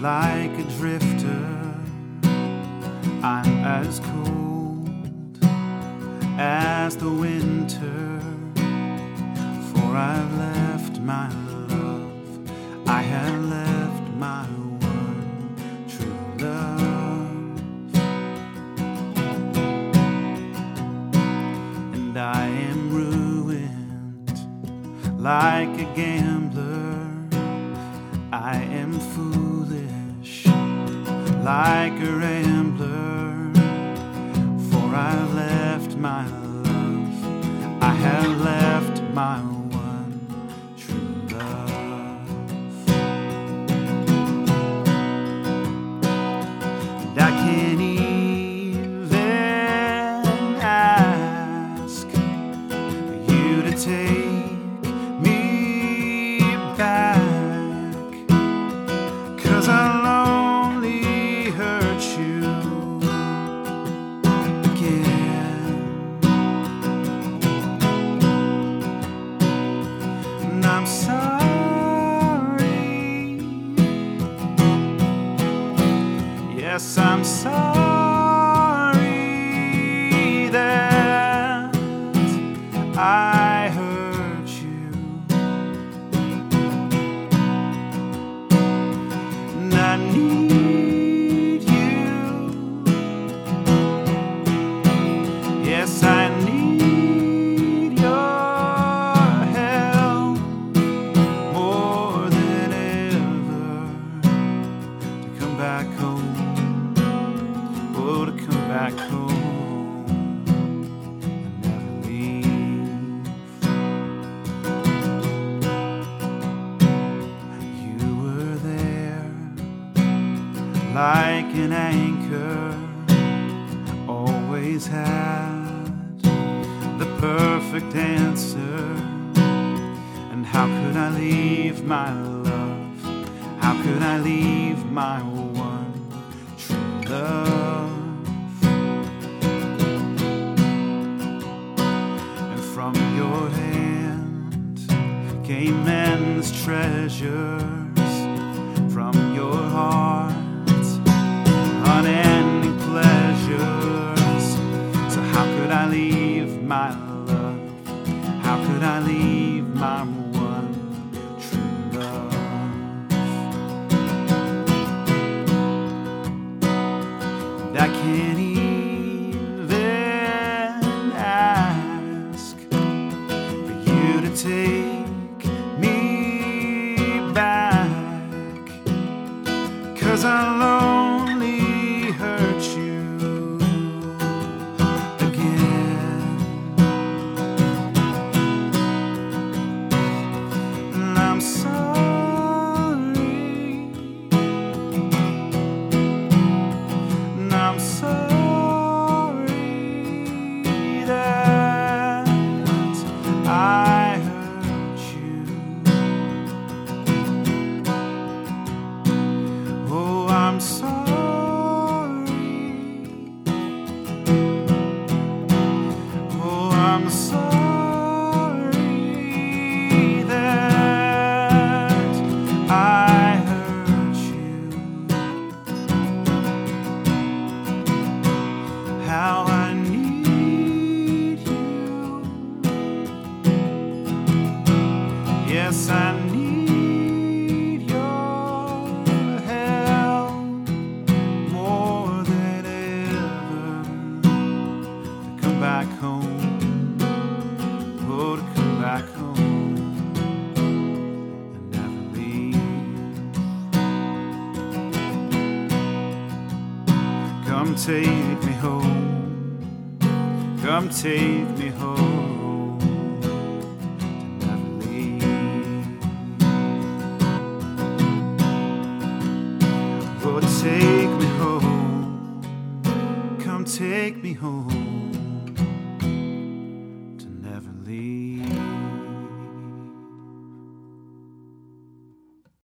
like a drifter. I'm as cold as the winter, for I've left my love. I have left my one true love, and I am ruined like a gambler. I am foolish like a rambler, for I've left my love. I have left my one true love, and I can't even ask you to take me back, 'cause I'll only hurt you again. And I'm sorry, yes, I'm sorry that I hurt you, and I need you. Yes, I need your help more than ever to come back home. Oh, to come back home and never leave. You were there like an anchor, always had the perfect answer. And how could I leave my love? How could I leave my one true love? And from your hand came endless treasures, from your heart unending pleasures. So how could I leave my love? How could I leave my one true love? And I can't even ask for you to take me back, 'cause I'll only hurt you again. And I'm sorry, and I'm sorry that I hurt you. Oh, I'm sorry. Oh, I'm sorry that I hurt you. How I need you. Yes, I need your help more than ever to come back home. Oh, to come back home and never leave. Come take me home. Come take me home to never leave. Oh, take me home. Come take me home.